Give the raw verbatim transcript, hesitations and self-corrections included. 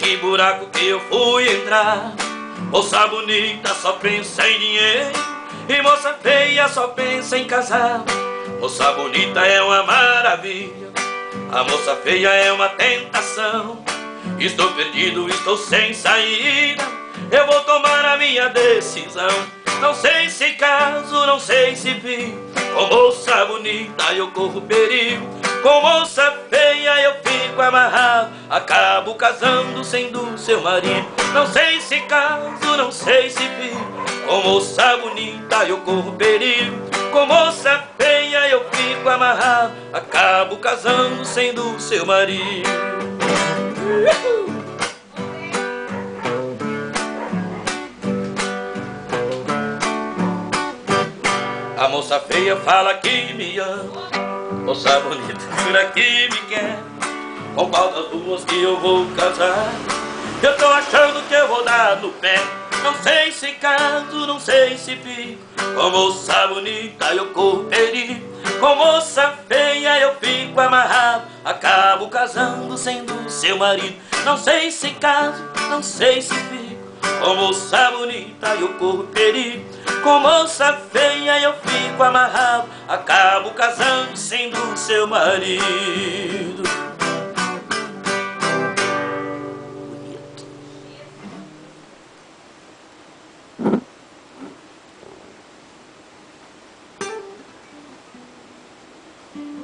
que buraco que eu fui entrar. Moça bonita só pensa em dinheiro e moça feia só pensa em casar. Moça bonita é uma maravilha, a moça feia é uma tentação. Estou perdido, estou sem saída, eu vou tomar a minha decisão. Não sei se caso, não sei se vivo. Com moça bonita eu corro perigo, com moça feia eu fico amarrado, acabo casando sendo seu marido. Não sei se caso, não sei se vivo. Com moça bonita eu corro perigo, com moça feia eu fico amarrado, acabo casando sendo seu marido. A moça feia fala que me ama, moça bonita jura que me quer. Com qual das duas que eu vou casar? Eu tô achando que eu vou dar no pé. Não sei se caso, não sei se fico. Com moça bonita eu corro perigo, com moça feia eu fico amarrado, acabo casando sendo seu marido. Não sei se caso, não sei se fico. Com moça bonita eu corro perigo, com moça feia eu fico amarrado, acabo casando sendo seu marido. Bonito.